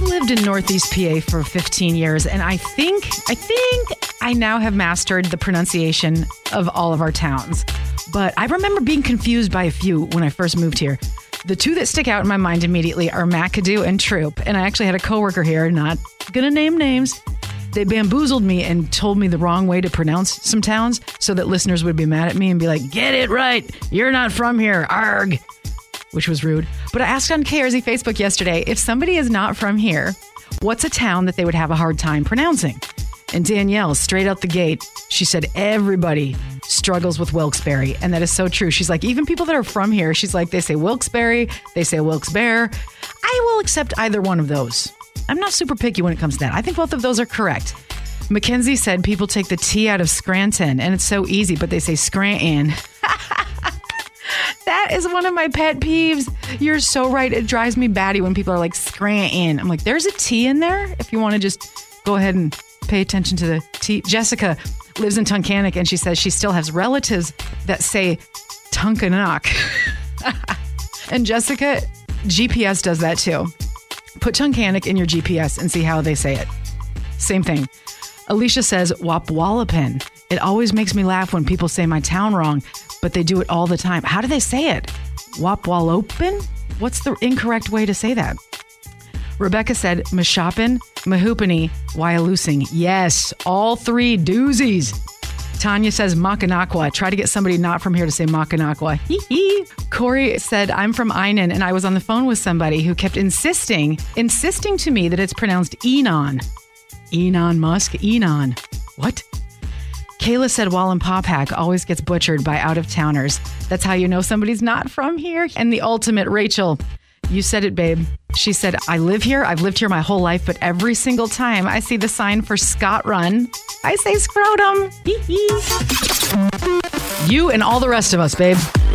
lived in Northeast PA for 15 years, and I think I now have mastered the pronunciation of all of our towns. But I remember being confused by a few when I first moved here. The two that stick out in my mind immediately are McAdoo and Troop. And I actually had a coworker here, not gonna name names. They bamboozled me and told me the wrong way to pronounce some towns so that listeners would be mad at me and be like, get it right. You're not from here. Arg. Which was rude. But I asked on KRZ Facebook yesterday, if somebody is not from here, what's a town that they would have a hard time pronouncing? And Danielle, straight out the gate, she said everybody struggles with Wilkes-Barre. And that is so true. She's like, even people that are from here, she's like, they say Wilkes-Barre, they say Wilkes-Barre. I will accept either one of those. I'm not super picky when it comes to that. I think both of those are correct. Mackenzie said people take the T out of Scranton, and it's so easy, but they say Scranton. That is one of my pet peeves. You're so right. It drives me batty when people are like Scranton. I'm like, there's a T in there if you want to just go ahead and pay attention to the T. Jessica lives in Tunkhannock, and she says she still has relatives that say Tunkhannock. And Jessica, GPS does that too. Put Tunkhannock in your GPS and see how they say it. Same thing. Alicia says Wapwallopin. It always makes me laugh when people say my town wrong, but they do it all the time. How do they say it? Wapwallopin? What's the incorrect way to say that? Rebecca said Mashopin, Mahoopany, Wyalusing. Yes, all three doozies. Tanya says Mackinac. Try to get somebody not from here to say Mackinac. Corey said, I'm from Einan, and I was on the phone with somebody who kept insisting to me that it's pronounced Enon. Elon Musk, Enon. What? Kayla said Wallenpaupack always gets butchered by out-of-towners. That's how you know somebody's not from here. And the ultimate, Rachel, you said it, babe. She said, I live here. I've lived here my whole life, but every single time I see the sign for Scott Run, I say scrotum. You and all the rest of us, babe.